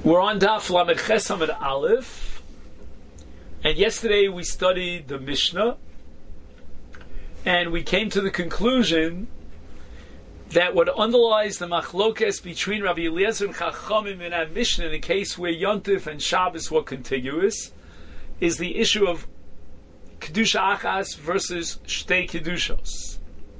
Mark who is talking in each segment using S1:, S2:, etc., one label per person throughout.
S1: We're on Daf Lamed Ches Amud Aleph, and yesterday we studied the Mishnah, and we came to the conclusion that what underlies the machlokes between Rabbi Eliezer and Chachamim in our Mishnah, in the case where Yontif and Shabbos were contiguous, is the issue of Kedusha Achas versus Shtei Kedushos.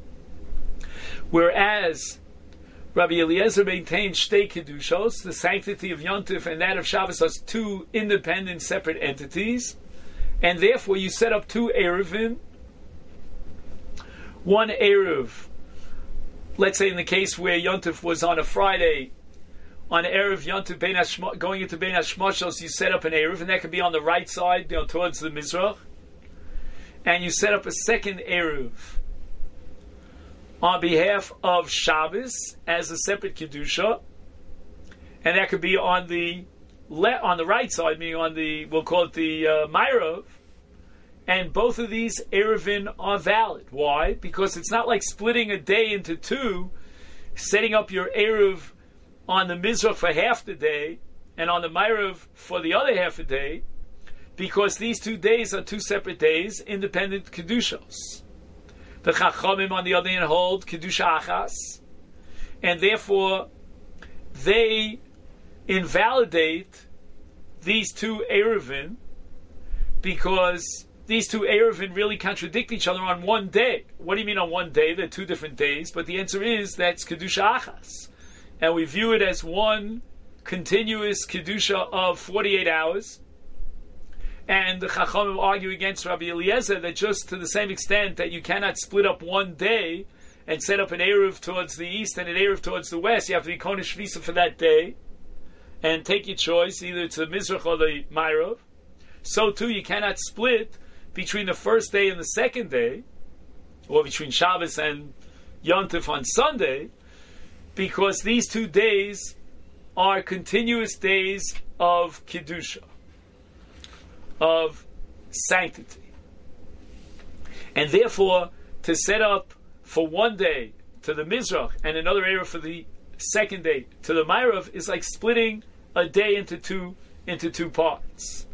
S1: Whereas Rabbi Eliezer maintained Shtei Kedushos, the sanctity of Yontif and that of Shabbos as two independent, separate entities, and therefore you set up two Eruvin. One Eruv, let's say in the case where Yontif was on a Friday, on Eruv Yontif going into Bein HaShmoshos, you set up an Eruv, and that could be on the right side, towards the Mizrach, and you set up a second Eruv on behalf of Shabbos as a separate Kedusha, and that could be on the right side, meaning on the, we'll call it the Ma'arav, and both of these Eruvin are valid. Why? Because it's not like splitting a day into two, setting up your Eruv on the Mizrach for half the day, and on the Ma'arav for the other half a day, because these 2 days are two separate days, independent Kedushos. The Chachamim, on the other hand, hold Kedusha Achas, and therefore they invalidate these two Eruvin, because these two Eruvin really contradict each other on one day. What do you mean on one day? They're 2 different days, but the answer is that's Kedusha Achas, and we view it as one continuous Kedusha of 48 hours. And the Chachamim argue against Rabbi Eliezer that just to the same extent that you cannot split up one day and set up an Eruv towards the east and an Eruv towards the west, you have to be Konesh Shvisa for that day and take your choice, either it's the Mizrach or the Ma'arav. So too, you cannot split between the first day and the second day, or between Shabbos and Yontif on Sunday, because these 2 days are continuous days of Kedusha, of sanctity. And therefore, to set up for one day to the Mizrach and another area for the second day to the Ma'arav is like splitting a day into two parts.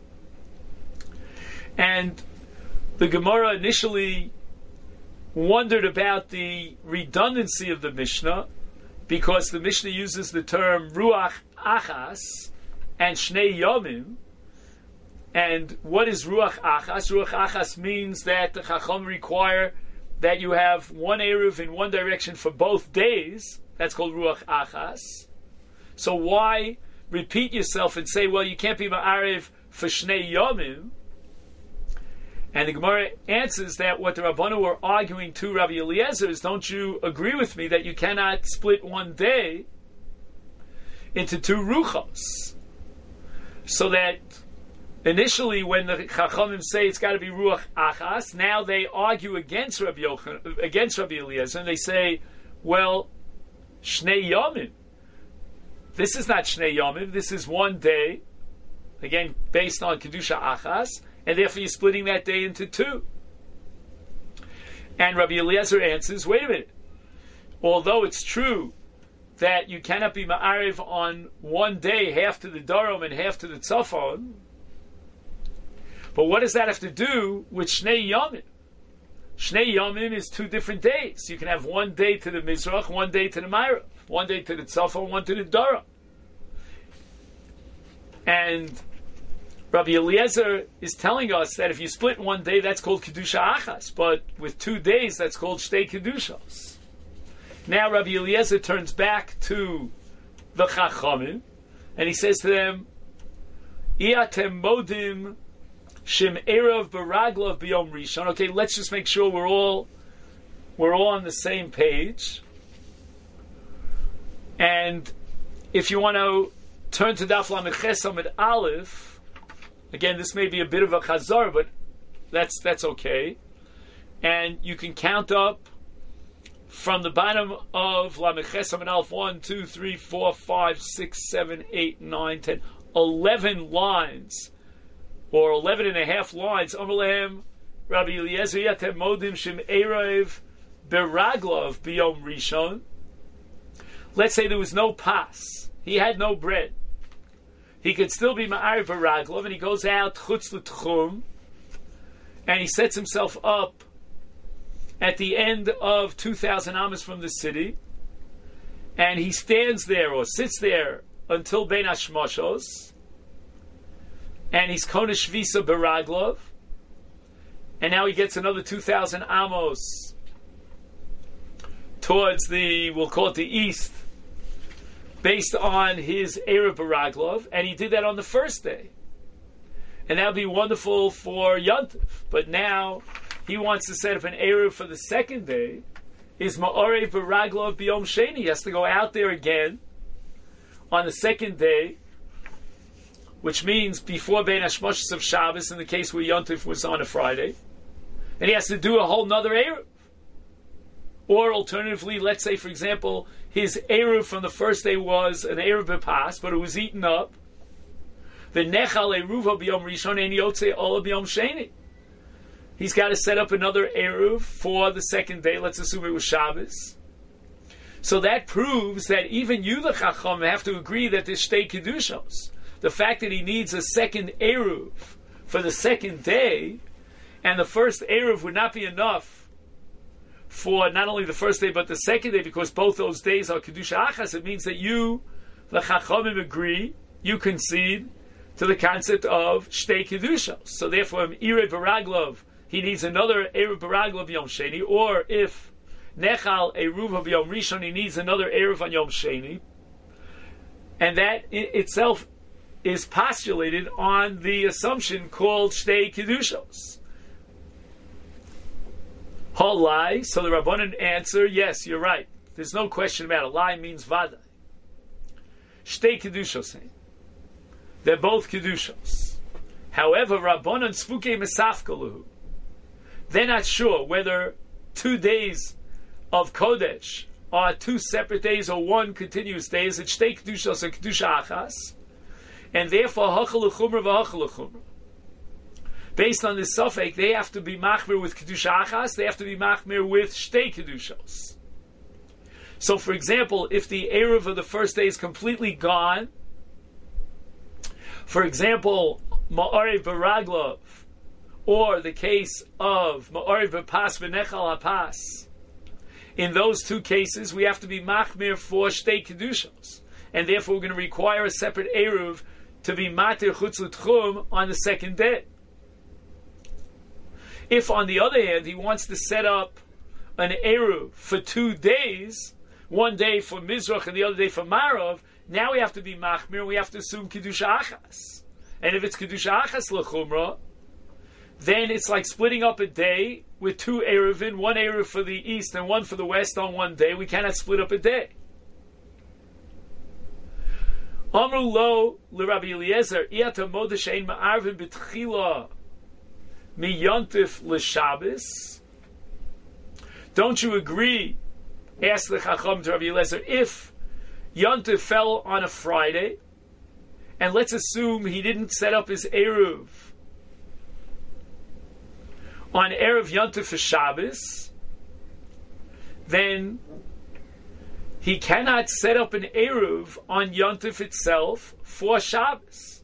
S1: And the Gemara initially wondered about the redundancy of the Mishnah, because the Mishnah uses the term Ruach Achas and Shnei Yomim. And what is Ruach Achas? Ruach Achas means that the Chacham require that you have one Eruv in one direction for both days. That's called Ruach Achas. So why repeat yourself and say, well, you can't be Ma'arev for Shnei Yomim? And the Gemara answers that what the Rabbanu were arguing to Rabbi Eliezer is, don't you agree with me that you cannot split one day into 2 Ruchos? So that initially, when the Chachamim say it's got to be Ruach Achas, now they argue against Rabbi Eliezer, and they say, well, Shnei Yomim. This is not Shnei Yomim, this is one day, again, based on Kedusha Achas, and therefore you're splitting that day into 2. And Rabbi Eliezer answers, wait a minute, although it's true that you cannot be Ma'arev on one day, half to the Darom and half to the Tzafon, but what does that have to do with Shnei Yomim? Shnei Yomim is 2 different days. You can have one day to the Mizrach, one day to the Ma'arav, one day to the Tzafon, one to the Darom. And Rabbi Eliezer is telling us that if you split one day, that's called Kedusha Achas, but with 2 days, that's called Shtei Kedushos. Now Rabbi Eliezer turns back to the Chachamim, and he says to them, Iatem modim Shim Erev Baraglov B'Yom Rishon. Okay, let's just make sure we're all on the same page. And if you want to turn to Daf Lamed Ches Amud Aleph, again, this may be a bit of a chazar, but that's okay. And you can count up from the bottom of Lamed Ches Amud Aleph 1, 2, 3, 4, 5, 6, 7, 8, 9, 10, 11 lines, or 11 and a half lines. Amalehem Rabbi Eliezer Yatem Modim Shem Erev Beraglov B'Yom Rishon. Let's say there was no pas. He had no bread. he could still be Ma'ariv Baraglov, and he goes out Chutz L'Tchum, and he sets himself up at the end of 2,000 amas from the city, and he stands there or sits there until Bein HaShmoshos, and he's Kona Shvisa Baraglov, and now he gets another 2,000 amos towards we'll call it the east, based on his Erev Baraglov, and he did that on the first day. And that would be wonderful for Yontif. But now he wants to set up an Erev for the second day. Is Ma'arev Baraglov B'Yom Sheni. He has to go out there again on the second day, which means before Bein HaShmoshos of Shabbos, in the case where Yontif was on a Friday. And he has to do a whole nother Erev. Or alternatively, let's say, for example, his Erev from the first day was an Erev B'Pas, but it was eaten up. The Nechal Eruva B'Yom Rishon and Yotze Ola B'Yom Sheni. He's got to set up another Eruv for the second day. Let's assume it was Shabbos. So that proves that even you, the Chacham, have to agree that there's Shtei Kedushos. The fact that he needs a second Eruv for the second day, and the first Eruv would not be enough for not only the first day but the second day, because both those days are Kedusha Achas. It means that you, the Chachamim, agree, you concede to the concept of Shtei Kedushos. So therefore, Erev Baraglov, he needs another Erev Baraglov Yom Sheni, or if Nechal Eruv Yom Rishon, he needs another Erev on Yom Sheni. And that itself is postulated on the assumption called Shtei Kedushos. Halai, so the Rabbanan answer, yes, you're right. There's no question about it. Lai means Vada. Shtei Kedushos. They're both Kedushos. However, Rabbanan Sfuke Mesafkaluhu. They're not sure whether 2 days of Kodesh are 2 separate days or 1 continuous day. Is it Shtei Kedushos or Kedusha Achas? And therefore, Hachal L'Chumra v'Hachal L'Chumra. Based on this suffix, they have to be machmir with Kedusha Achas, they have to be machmir with Shtei Kedushos. So, for example, if the Erev of the first day is completely gone, for example, Ma'arev Baraglov, or the case of Ma'arev B'Pas V'Nechal HaPas, in those 2 cases, we have to be machmir for Shtei Kedushos. And therefore, we're going to require a separate Erev to be Matir Chutz L'Tchum on the second day. If, on the other hand, he wants to set up an Eruv for 2 days, 1 day for Mizrach and the other day for Marav, now we have to be Machmir, we have to assume Kedusha Achas. And if it's Kedusha Achas L'Chumra, then it's like splitting up a day with 2 Eruvin, 1 Eruv for the east and 1 for the west on 1 day. We cannot split up a day. Amru lo l'Rabbi Eliezer, Iyata Modeshein Ma'arvin B'Tchila Mi Yontif L'Shabbos. Don't you agree? Ask the Chacham to Rabbi Eliezer, if Yontif fell on a Friday, and let's assume he didn't set up his Eruv on Erev Yontif for Shabbos, then he cannot set up an Eruv on Yontif itself for Shabbos.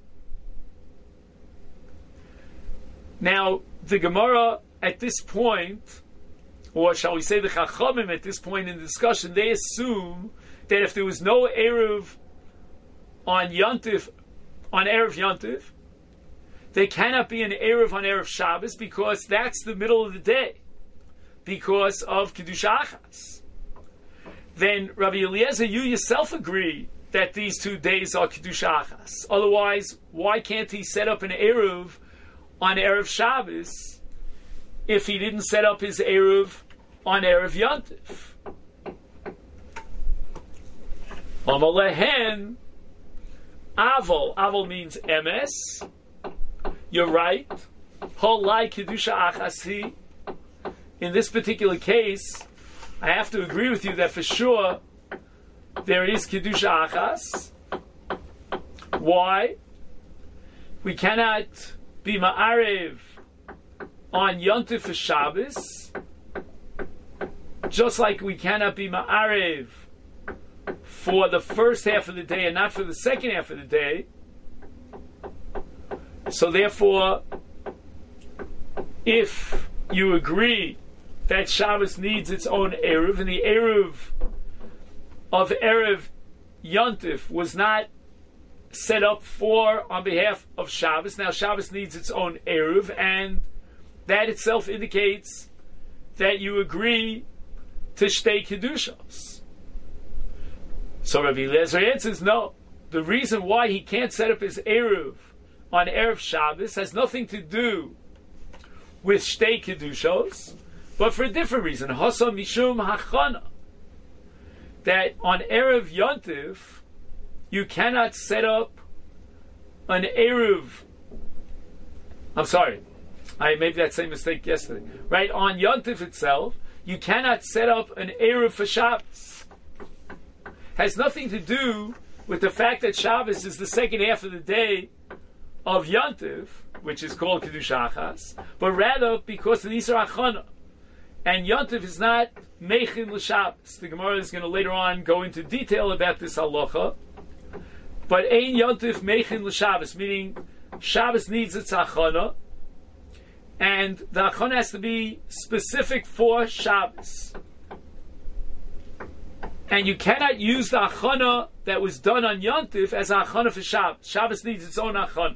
S1: Now, the Gemara at this point, or shall we say the Chachamim at this point in the discussion, they assume that if there was no Eruv on Yontif, on Erev Yontif, there cannot be an Eruv on Erev Shabbos because that's the middle of the day, because of Kedusha Achas. Then, Rabbi Eliezer, you yourself agree that these 2 days are Kedusha Achas. Otherwise, why can't he set up an Eruv on Erev Shabbos if he didn't set up his Eruv on Erev Yontif? Amalehen, Avol. Avol means emes. You're right. Holai Kedusha Achasi. In this particular case, I have to agree with you that for sure there is Kedusha Achas. Why? We cannot be Ma'arev on Yontif for Shabbos, just like we cannot be Ma'arev for the first half of the day and not for the second half of the day. So therefore, if you agree that Shabbos needs its own Eruv, and the Eruv of Erev Yontif was not set up on behalf of Shabbos, now Shabbos needs its own Eruv, and that itself indicates that you agree to Shtei Kedushos. So Rabbi Eliezer answers, no. The reason why he can't set up his Eruv on Erev Shabbos has nothing to do with Shtei Kedushos, but for a different reason. Hasa Mishum Hachana. That on Erev Yontif, you cannot set up an Eruv. I'm sorry, I made that same mistake yesterday. Right, on Yontif itself, you cannot set up an Eruv for Shabbos. Has nothing to do with the fact that Shabbos is the second half of the day of Yontif, which is called Kiddush Achas, but rather because of the Isra Achana. And Yontif is not Mechin L'Shabbos. The Gemara is going to later on go into detail about this halacha. But Ein Yontif Mechin L'Shabbos, meaning Shabbos needs its Achana, and the Achana has to be specific for Shabbos. And you cannot use the Achana that was done on Yontif as Achana for Shabbos. Shabbos needs its own Achana.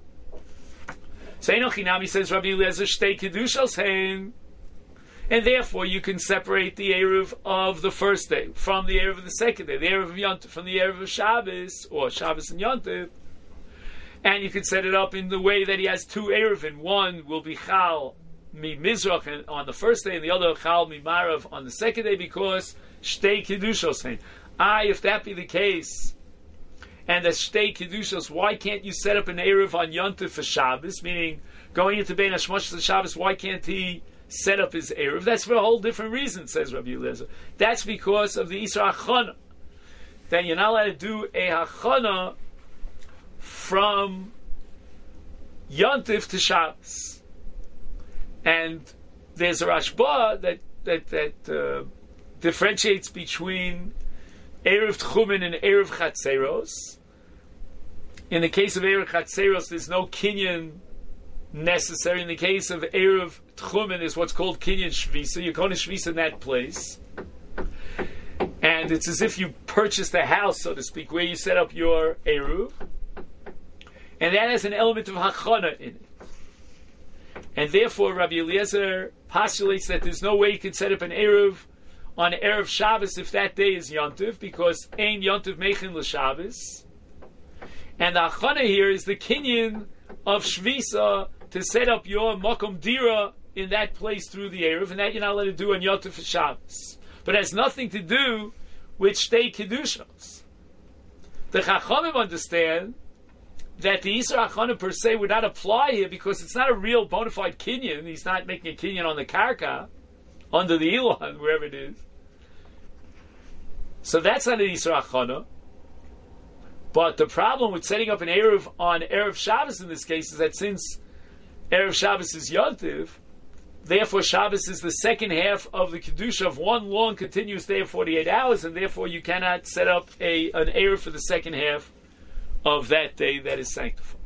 S1: So Enochinami says Rabbi Eliezer Shtei Kedushos Hein, and therefore you can separate the Eruv of the first day from the Eruv of the second day, the Eruv of Yontif from the Eruv of Shabbos, or Shabbos and Yontif, and you can set it up in the way that he has two Eruv, and one will be Chal Mi Mizrach on the first day, and the other Chal Mi Marav on the second day, because Shtei Kedushos Hein. If that be the case, and the Shtei Kedushos, why can't you set up an Eruv on Yontif for Shabbos? Meaning, going into Bein HaShmosh to Shabbos, why can't he set up his Eruv? That's for a whole different reason, says Rabbi Eliezer. That's because of the Isra Achana. Then you're not allowed to do a Achana from Yontif to Shabbos. And there's a Rashba that differentiates between Erev Tchumen and Erev Chatzeros. In the case of Erev Chatzeros, there's no Kinyan necessary. In the case of Erev Tchumen, there's what's called Kinyan Shvisa. You're going to Shvisa in that place. And it's as if you purchased a house, so to speak, where you set up your Eruv. And that has an element of Hachana in it. And therefore, Rabbi Eliezer postulates that there's no way you can set up an Eruv on Erev Shabbos if that day is Yontif, because Ein Yontif Mechin L'Shabbos. And the Achana here is the Kinyan of Shvisa to set up your Makom Dira in that place through the Erev, and that you're not allowed to do on Yontif for Shabbos. But it has nothing to do with Shtei Kedushos. The Chachamim understand that the Isra Achana per se would not apply here because it's not a real bona fide Kinyan. He's not making a Kinyan on the Karka, under the Elon, wherever it is. So that's not an Isra Achana. But the problem with setting up an Erev on Erev Shabbos in this case is that since Erev Shabbos is Yontiv, therefore Shabbos is the second half of the Kedusha of one long continuous day of 48 hours, and therefore you cannot set up an Erev for the second half of that day that is sanctified.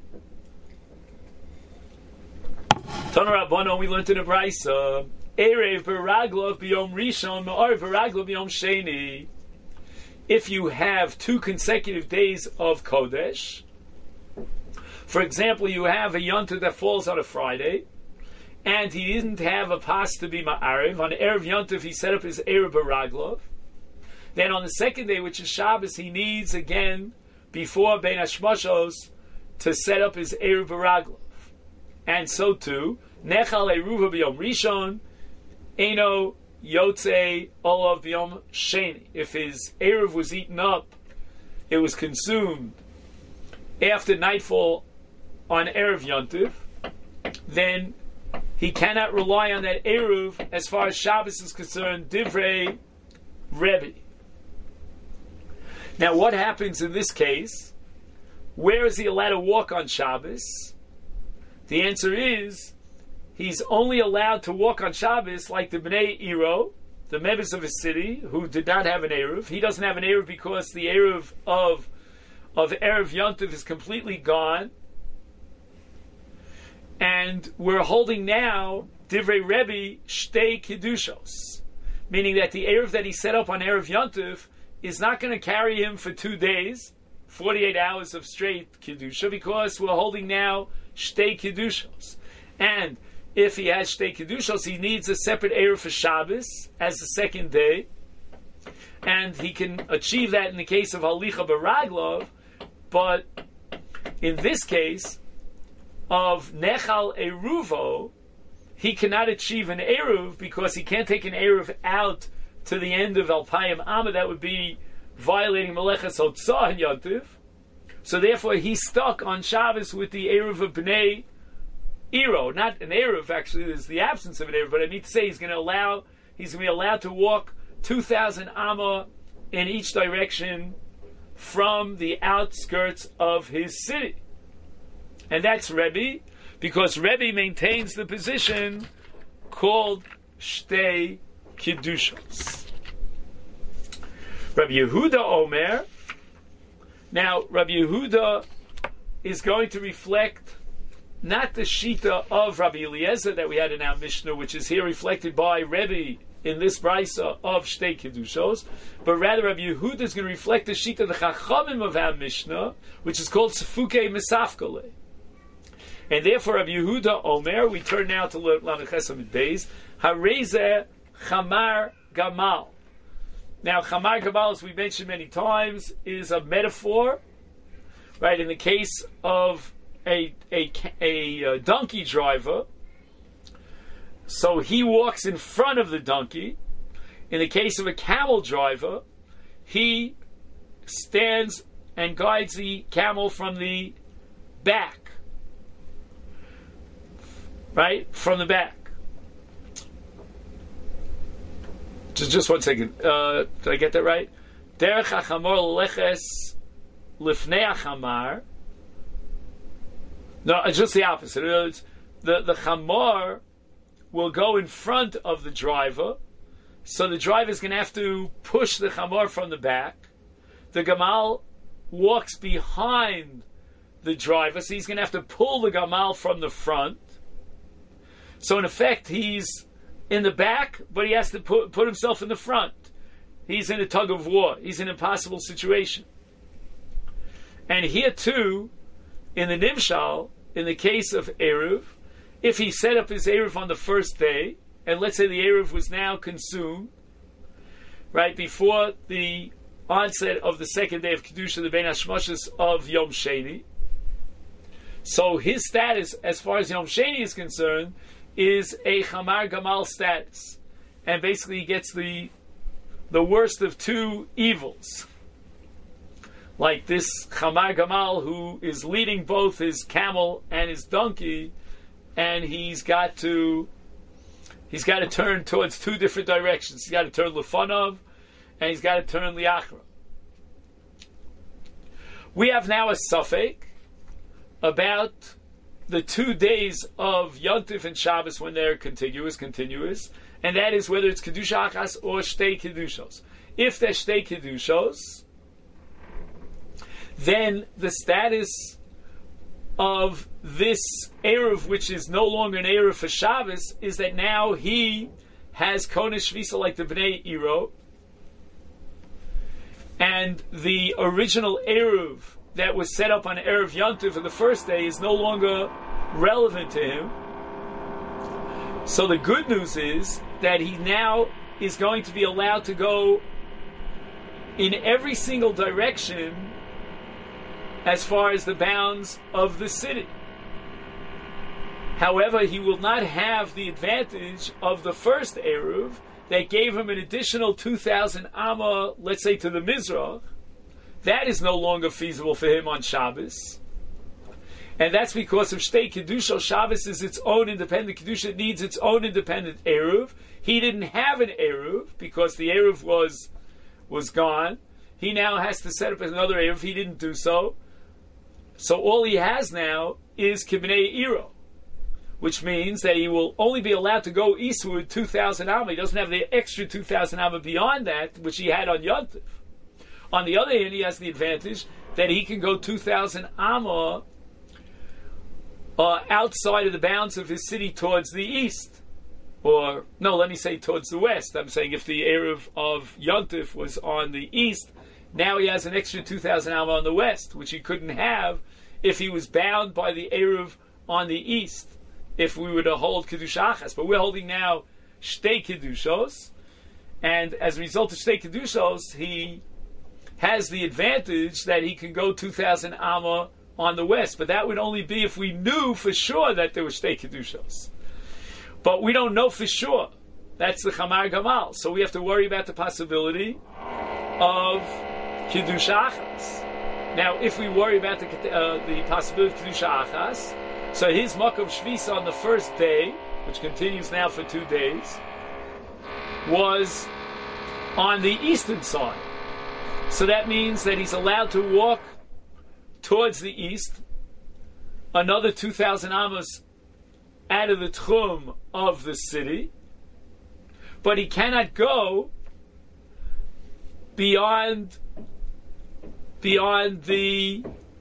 S1: Tana Rabbanon, we learned in the Brisa, Erev Beraglov B'Yom Rishon, Me'ar Beraglov B'Yom Sheni. If you have 2 consecutive days of Kodesh, for example, you have a Yontif that falls on a Friday, and he didn't have a pas to be Ma'ariv. On Erev Yontif, he set up his Erev Beraglov. Then on the second day, which is Shabbos, he needs again, before Bein HaShmoshos, to set up his Erev Beraglov. And so too, Nechal Eruva B'Yom Rishon, Eino Yotze Olav B'Yom Sheni. If his Erev was eaten up, it was consumed after nightfall on Erev Yontif, then he cannot rely on that Erev as far as Shabbos is concerned, Divrei Rebbe. Now what happens in this case? Where is he allowed to walk on Shabbos? The answer is, he's only allowed to walk on Shabbos like the Bnei Iro, the members of his city, who did not have an Erev. He doesn't have an Erev because the Erev of Erev Yontif is completely gone. And we're holding now Divrei Rebbe Shtei Kedushos, meaning that the Erev that he set up on Erev Yontif is not going to carry him for 2 days, 48 hours of straight Kedusha, because we're holding now Shtei Kedushos. And if he has Shtei Kedushos, he needs a separate Erev for Shabbos as the second day, and he can achieve that in the case of Halicha Baraglov, but in this case of Nechal Eruvo, he cannot achieve an Eruv because he can't take an Eruv out to the end of Alpayim Amma. That would be violating Meleches Hotzah and Yontif. So therefore he's stuck on Shabbos with the Eruv of Bnei Ero. Not an Eruv, actually, there's the absence of an Eruv, but I mean to say he's going to be allowed to walk 2,000 Amma in each direction from the outskirts of his city. And that's Rebbe, because Rebbe maintains the position called Shtei Kedushos. Rabbi Yehuda Omer. Now, Rabbi Yehuda is going to reflect not the Shita of Rabbi Eliezer that we had in our Mishnah, which is here reflected by Rebbe in this Brisa of Shtei Kedushos, but rather Rabbi Yehuda is going to reflect the Shita of the Chachamim of our Mishnah, which is called Sefukei Mesafkale. And therefore, Rabbi Yehuda Omer, we turn now to Lamed Chesed Beis, Hareze Chamar Gamal. Now, Chamar Gamal, as we mentioned many times, is a metaphor, right? In the case of a donkey driver, so he walks in front of the donkey. In the case of a camel driver, he stands and guides the camel from the back. Right? From the back. Just 1 second. Did I get that right? Derech hachamor leches lifnei hachamar. No, it's just the opposite. The chamor will go in front of the driver, so the driver is going to have to push the chamor from the back. The gamal walks behind the driver, so he's going to have to pull the gamal from the front. So in effect, he's in the back, but he has to put himself in the front. He's in a tug of war. He's in an impossible situation. And here too, in the Nimshal, in the case of Eruv, if he set up his Eruv on the first day, and let's say the Eruv was now consumed, right, before the onset of the second day of Kedusha, the Ben Hashmoshes of Yom Sheni, so his status, as far as Yom Sheni is concerned, is a Chamar Gamal status. And basically he gets the worst of two evils. Like this Chamar Gamal who is leading both his camel and his donkey, and he's got to turn towards two different directions. He's got to turn Lefanov, and he's got to turn Liachra. We have now a suffix about the 2 days of Yontif and Shabbos when they're continuous, and that is whether it's Kedusha Achas or Shtei Kedushos. If they're Shtei Kedushos, then the status of this Erev, which is no longer an Erev for Shabbos, is that now he has Konesh Shvisa like the Bnei Ero, and the original Erev that was set up on Erev Yontif for the first day is no longer relevant to him. So the good news is that he now is going to be allowed to go in every single direction as far as the bounds of the city. However, he will not have the advantage of the first Eruv that gave him an additional 2,000 Amma, let's say, to the Mizrach. That is no longer feasible for him on Shabbos. And that's because of Shtei Kedusha. Shabbos is its own independent Kedusha. It needs its own independent Eruv. He didn't have an Eruv because the Eruv was gone. He now has to set up another Eruv. He didn't do so. So all he has now is Kibnei Ero, which means that he will only be allowed to go eastward 2,000 Amma. He doesn't have the extra 2,000 Amma beyond that, which he had on Yontif. On the other hand, he has the advantage that he can go 2,000 Amma outside of the bounds of his city towards the east. Or, no, let me say towards the west. I'm saying if the Erev of Yontif was on the east, now he has an extra 2,000 Amma on the west, which he couldn't have if he was bound by the Erev on the east, if we were to hold Kedusha Achas. But we're holding now Shtei Kedushos, and as a result of Shtei Kedushos, he has the advantage that he can go 2,000 Amma on the west. But that would only be if we knew for sure that there were Shtei Kedushos. But we don't know for sure. That's the Chamar Gamal. So we have to worry about the possibility of Kedusha Achas. Now, if we worry about the possibility of Kedusha Achas, so his Makom Shvisa on the first day, which continues now for 2 days, was on the eastern side. So that means that he's allowed to walk towards the east another 2,000 Amos out of the Tchum of the city, but he cannot go beyond the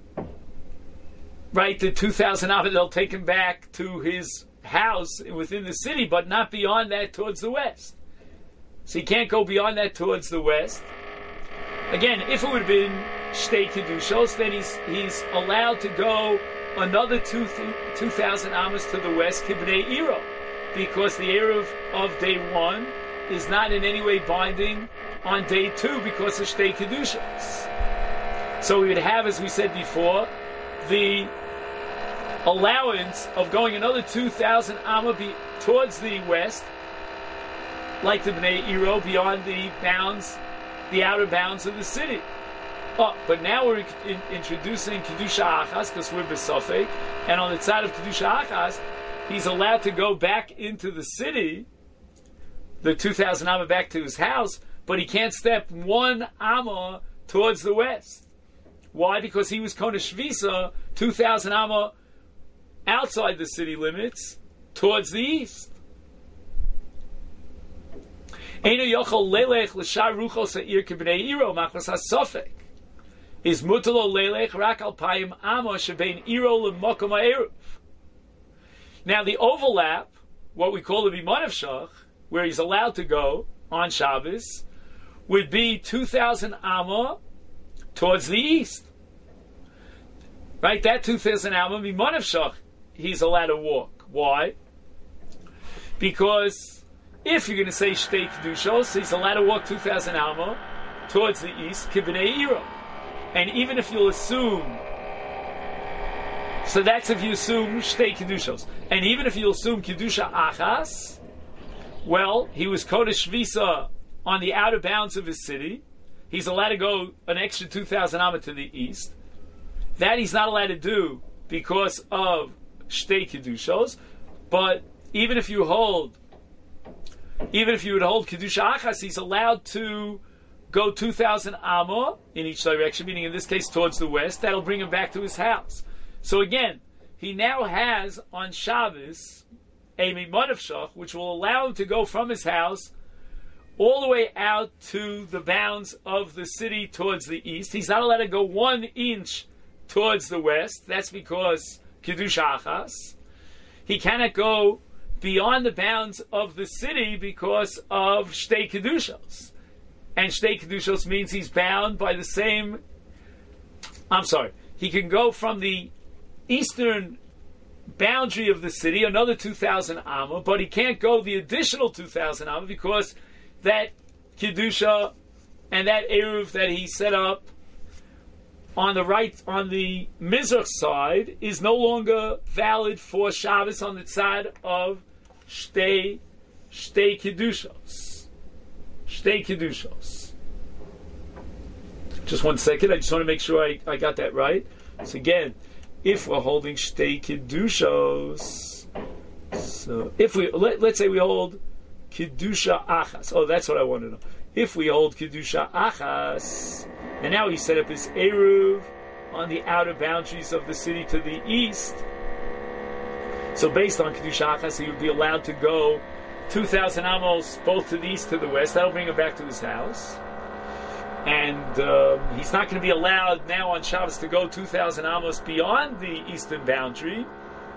S1: 2,000 Amos. They'll take him back to his house within the city, but not beyond that towards the west. So he can't go beyond that towards the west. Again, if it would have been Shtei Kedushos, then he's allowed to go another 2,000 Amos to the west, Kibnei Iro, because the Erev of day 1 is not in any way binding on day 2 because of Shtei Kedushos. So we would have, as we said before, the allowance of going another 2,000 Amma towards the west, like the Bnei Iro, beyond the bounds, the outer bounds of the city. But now we're introducing Kedusha Achas, because we're B'Sofek, and on the side of Kedusha Achas, he's allowed to go back into the city, the 2,000 Amma back to his house, but he can't step 1 Amma towards the west. Why? Because he was Kona Shvisa, 2,000 Amma outside the city limits, towards the east. Eino yochol lelech l'shar ruchos ha'ir k'bnei Iro machmas ha'sofek. Is mutalo lelech rak al payim Amma shebein Iro l'mokom ha'eruv. Now the overlap, what we call the Biman of Shach, where he's allowed to go on Shabbos, would be 2,000 Amma towards the east. Right? That 2,000 Amma, Biman of Shach, he's allowed to walk. Why? Because if you're going to say Shtei Kedushos, he's allowed to walk 2,000 Amma towards the east, Kibnei Iro. And even if you'll assume, so that's if you assume Shtei Kedushos. And even if you assume Kedusha Achas, well, he was Kodesh Visa on the outer bounds of his city. He's allowed to go an extra 2,000 Amma to the east. That he's not allowed to do because of Shtei Kedushos. But even if you would hold Kedusha Achas, he's allowed to go 2,000 Amma in each direction, meaning in this case towards the west. That'll bring him back to his house. So again, he now has on Shabbos a Mimon of Shach, which will allow him to go from his house all the way out to the bounds of the city towards the east. He's not allowed to go 1 inch towards the west. That's because Kedusha Achas. He cannot go beyond the bounds of the city because of Shtei Kedushos. And Shtei Kedushos means he's bound by the same... he can go from the eastern boundary of the city, another 2,000 Amma, but he can't go the additional 2,000 Amma because that Kedusha and that Eruv that he set up on the right, on the Mizrach side, is no longer valid for Shabbos on the side of Shtei Kedushos. Shtei Kedushos. Just 1 second, I just want to make sure I got that right. So again, if we're holding Shtei Kedushos, so if we, let's say we hold Kedusha Achas. Oh, that's what I want to know. If we hold Kedusha Achas, and now he set up his Eruv on the outer boundaries of the city to the east, so based on Kedusha Achas, he would be allowed to go 2,000 amos both to the east to the west. That'll bring him back to his house. And he's not going to be allowed now on Shabbos to go 2,000 amos beyond the eastern boundary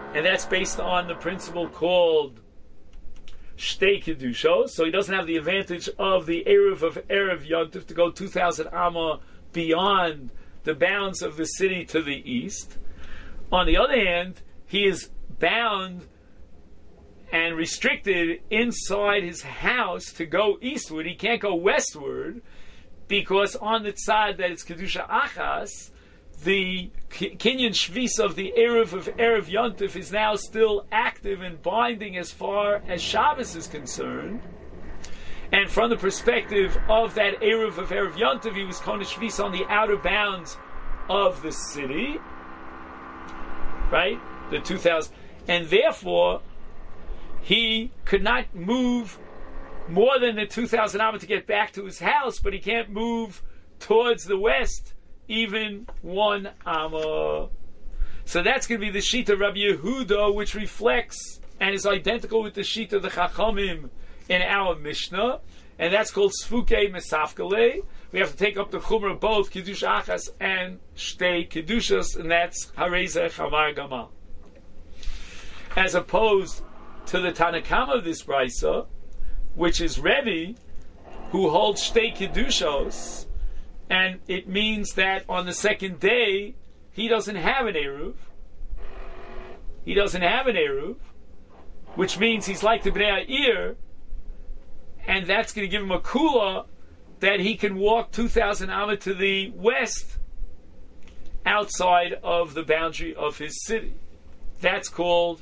S1: and that's based on the principle called Shtei Kedushos. So he doesn't have the advantage of the Eruv of Erev Yontif to go 2,000 Amma beyond the bounds of the city to the east. On the other hand, he is bound and restricted inside his house to go eastward. He can't go westward because on the tzad that it's Kedusha Achas, the Kinyan Shvis of the Erev of Erev Yontif is now still active and binding as far as Shabbos is concerned. And from the perspective of that Erev of Erev Yontif, he was Kona Shvis on the outer bounds of the city, right? The 2,000. And therefore, he could not move more than the 2,000 amma to get back to his house, but he can't move towards the west even 1 amma. So that's going to be the Shita of Rabbi Yehuda, which reflects and is identical with the Shita of the Chachamim in our Mishnah, and that's called Sfukei Mesafkale. We have to take up the Chumrah of both Kiddush Achas and Shtei Kedushas, and that's Hareza Chamar Gamal. As opposed to the Tanakama of this Brisa, which is Rebbe, who holds Shtei Kedushos, and it means that on the second day, he doesn't have an Eruv. He doesn't have an Eruv, which means he's like the Bnei Ha'ir, and that's going to give him a kula that he can walk 2,000 amma to the west outside of the boundary of his city. That's called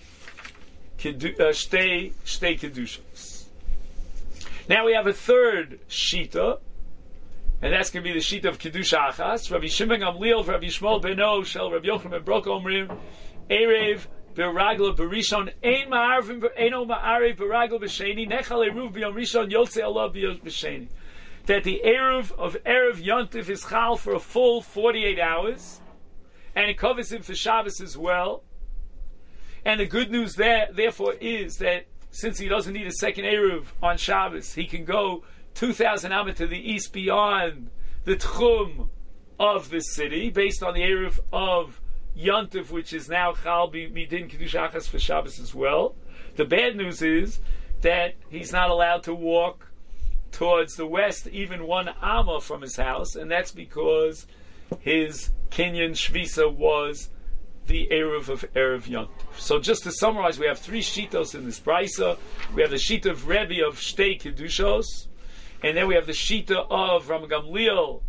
S1: Shtei Kedushos. Now we have a third Shita, and that's going to be the Shita of Kedusha Achas. Rabbi Shimon Gamliel, Rabbi Shmuel Beno, Shel Rabbi Yochanan ben Broka Omrim, Erev Beragla Berishon, Ein Ma'arev Beragla B'Sheni, Nechal Eruv B'Yom Rishon, Yotze Allah B'Sheni. That the Eruv of Erev Yontif is Chal for a full 48 hours, and it covers him for Shabbos as well. And the good news there, therefore, is that since he doesn't need a second Eruv on Shabbos, he can go 2,000 amma to the east beyond the Tchum of the city, based on the Eruv of Yontif, which is now Chal Midin Kiddush Achas for Shabbos as well. The bad news is that he's not allowed to walk towards the west even 1 amma from his house, and that's because his Kinyan Shvisa was the Eruv of Erev Yontif. So just to summarize, we have 3 Shitos in this Brisa. We have the Shita of Rebbe of Shtei Kedushos, and then we have the Shita of Ram Gamliel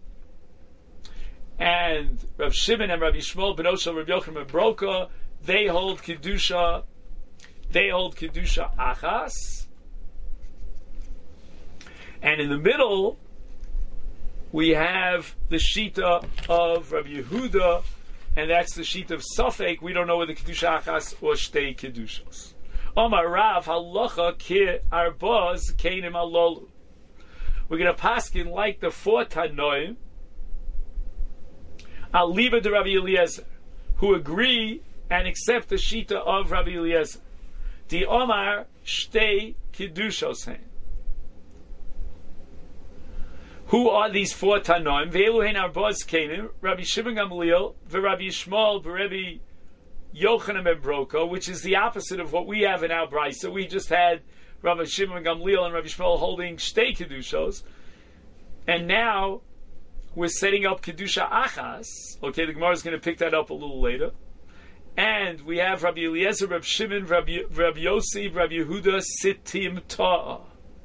S1: and Rav Shimon and Rabbi Shmuel ben Oshel, Rabbi Yochanan ben Broka. They hold Kedusha Achas. And in the middle, we have the Shita of Rabbi Yehuda, and that's the Shita of Safek. We don't know whether Kedusha Achas or Shtei Kedushos. Omar Rav Halacha Ki Arbaz Keinim Alolu. We're going to paskin like the 4 Tanoim, Aliba de Rabbi Eliezer, who agree and accept the Shita of Rabbi Eliezer. The Omar Shtei Kedushos. Who are these 4 Tanoim? Ve'eluhen Arbaz Keinim, Rabbi Shimon Gamliel, Rabbi Shmuel, Rabbi Yochanan ben Broka, which is the opposite of what we have in our Brisa. We just had Rabbi Shimon Gamliel and Rabbi Shmuel holding Shtei Kedushos, and now we're setting up Kedusha Achas. Okay, the Gemara is going to pick that up a little later. And we have Rabbi Eliezer, Rabbi Shimon, Rabbi Yossi, Rabbi Yehuda, Sitim Ta'ah.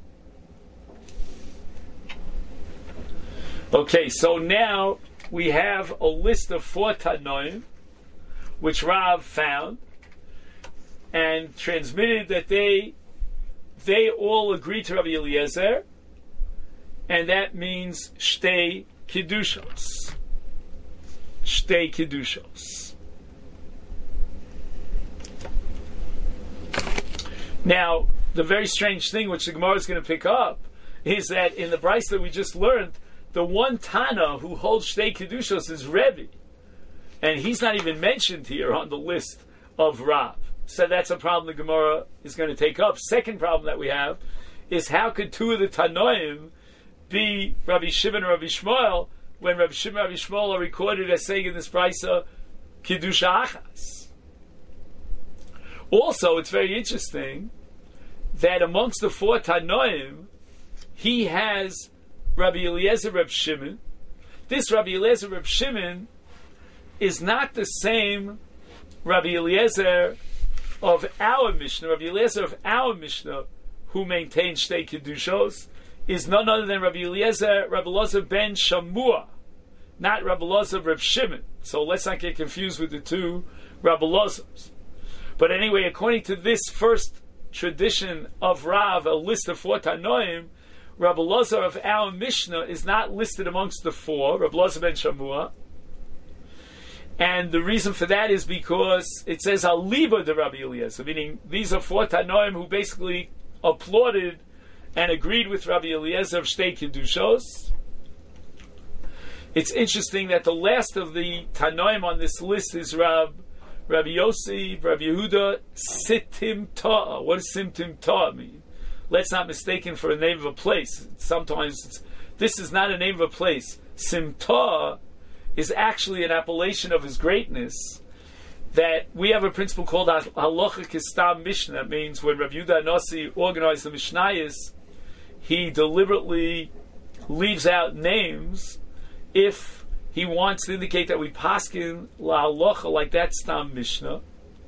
S1: Okay, so now we have a list of 4 Tanoim, which Rav found and transmitted that they all agree to Rabbi Eliezer, and that means Shtei Kedushos. Shtei Kedushos. Now, the very strange thing which the Gemara is going to pick up is that in the Brisa that we just learned, the one Tana who holds Shtei Kedushos is Rebbe, and he's not even mentioned here on the list of Rav. So that's a problem the Gemara is going to take up. Second problem that we have is how could 2 of the Tanoim be Rabbi Shimon and Rabbi Shmuel when Rabbi Shimon and Rabbi Shmuel are recorded as saying in this Brisa Kedusha Achas? Also, it's very interesting that amongst the four Tanoim, he has Rabbi Eliezer Reb Shimon. This Rabbi Eliezer Reb Shimon is not the same Rabbi Eliezer of our Mishnah. Rabbi Eliezer of our Mishnah, who maintains Shtei Kedushos, is none other than Rabbi Eliezer ben Shamua, not Rabbi Eliezer Reb Shimon. So let's not get confused with the two Rabbi Eliezers. But anyway, according to this first tradition of Rav, a list of four Tanoim, Rabbi Eliezer of our Mishnah is not listed amongst the four, Rabbi Eliezer ben Shamua. And the reason for that is because it says Aliba de Rabbi Eliezer, meaning these are four Tanoim who basically applauded and agreed with Rabbi Eliezer of Shtei Kedushos. It's interesting that the last of the Tanoim on this list is Rabbi Yossi, Rabbi Yehuda, Sitim Ta'ah. What does Sitim Ta'ah mean? Let's not mistake it for a name of a place. This is not a name of a place. Simtah is actually an appellation of his greatness. That we have a principle called Halacha Kistam Mishnah. That means when Rabbi Yehuda Nasi organized the Mishnayos, he deliberately leaves out names if he wants to indicate that we paskin la halacha like that Stam Mishnah.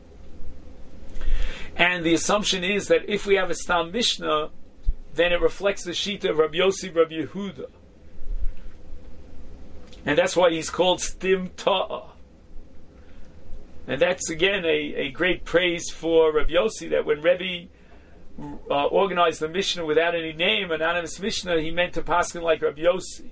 S1: And the assumption is that if we have a Stam Mishnah, then it reflects the Shita of Rabbi Yossi, Rabbi Yehuda. And that's why he's called Stim Ta'ah. And that's again a great praise for Rabbi Yossi, that when Rebbe organized the Mishnah without any name, anonymous Mishnah, he meant to paskin like Rabbi Yossi.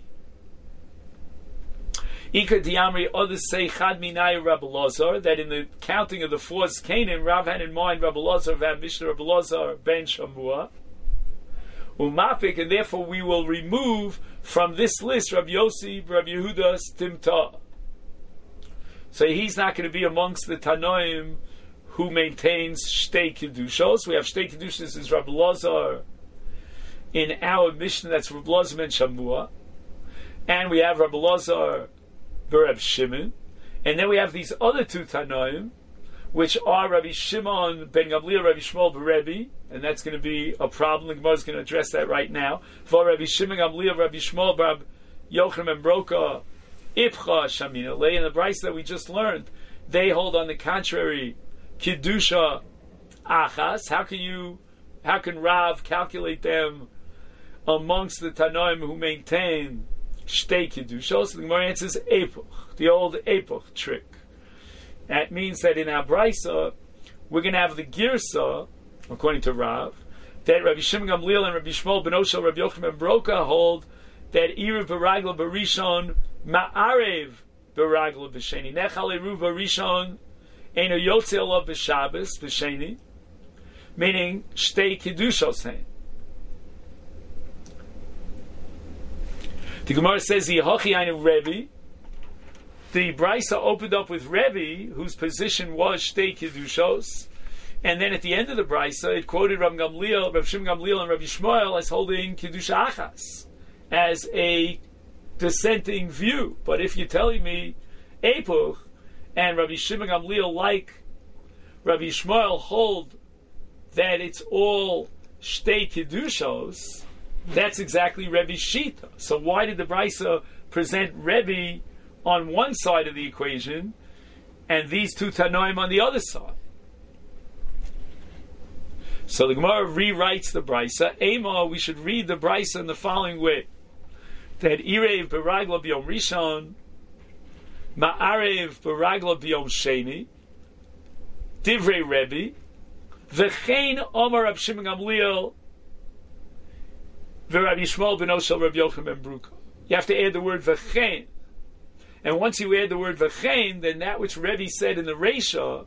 S1: Ika Diamri, others say Chad Minai Rabbi Elazar, that in the counting of the four Canaan, Rav had in mind Rabbi Elazar of our Mishnah, Rabbi Elazar ben Shamua. Umapik, and therefore we will remove from this list Rabbi Yossi, Rabbi Yehuda, Stimta. So he's not going to be amongst the Tanoim who maintains Shtei Kedushos. We have Shtei Kedushos is Rabbi Elazar in our Mishnah, that's Rabbi Elazar ben Shamua. And we have Rabbi Elazar Bereb Shimon. And then we have these other two Tanoim, which are Rabbi Shimon ben Gamliel, Rabbi Shmuel Berebi, and that's going to be a problem. The Gemara is going to address that right now. For Rabbi Shimon Gamliel, Rabbi Shmuel Bar Yochanan ben Broka, Ipcha Shamina Lei, in the Bryce that we just learned, they hold on the contrary, Kiddusha Achas. How can Rav calculate them amongst the Tanoim who maintain Shtei Kedusha? So the Gemara answers Epoch, the old Epoch trick. That means that in our Brisa, we're going to have the Girsa, according to Rav, that Rabbi Shimon Gamliel and Rabbi Shmuel ben Oshel, Rabbi Yochanan ben Broka hold that Erev Baragla Barishon Ma'arev Baragla B'Sheni Nechal Eruv Barishon Eino Yotze Olav B'Shabbos B'Sheni, meaning Shtei Kedushos Hein. The Gemara says Yehochi Ainu Rebbe. The Brisa opened up with Rebbe, whose position was Shtei Kedushos, and then at the end of the Brisa, it quoted Rabbi Gamliel, Rabbi Shimon Gamliel, and Rabbi Shmuel as holding Kedusha Achas as a dissenting view. But if you're telling me Epoch and Rabbi Shimon Gamliel, like Rabbi Shmuel, hold that it's all Shtei Kedushos, that's exactly Rebbe's Shita. So why did the Brisa present Rebbe on one side of the equation and these two Tanoim on the other side? So the Gemara rewrites the Brisa. Ema, we should read the Brisa in the following way: that Irev Baragla B'Yom Rishon, Ma'arev Baragla B'Yom Sheni, Divrei Rebbe, V'chein Omar Rab Shimon Gamliel, V'Rabbi Shmuel ben Oshel Rabbi Yochanan ben Broka. You have to add the word V'chein. And once you add the word V'chein, then that which Rebbe said in the Reisha,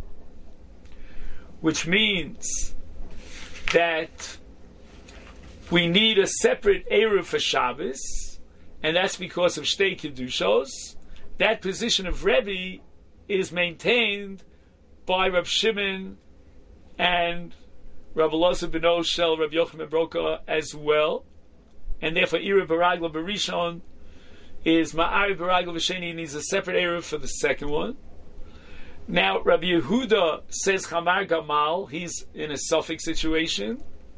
S1: which means that we need a separate Eruv for Shabbos, and that's because of Shtei Kedushos, that position of Rebbe is maintained by Rab Shimon and Rabbi Elazar ben Oshel, Rabbi Yochanan ben Broka as well, and therefore Eruv Baragla Barishon is Ma'ari Baragla V'Sheni, needs a separate Eruv for the second one. Now, Rabbi Yehuda says Chamar Gamal, he's in a suffix situation.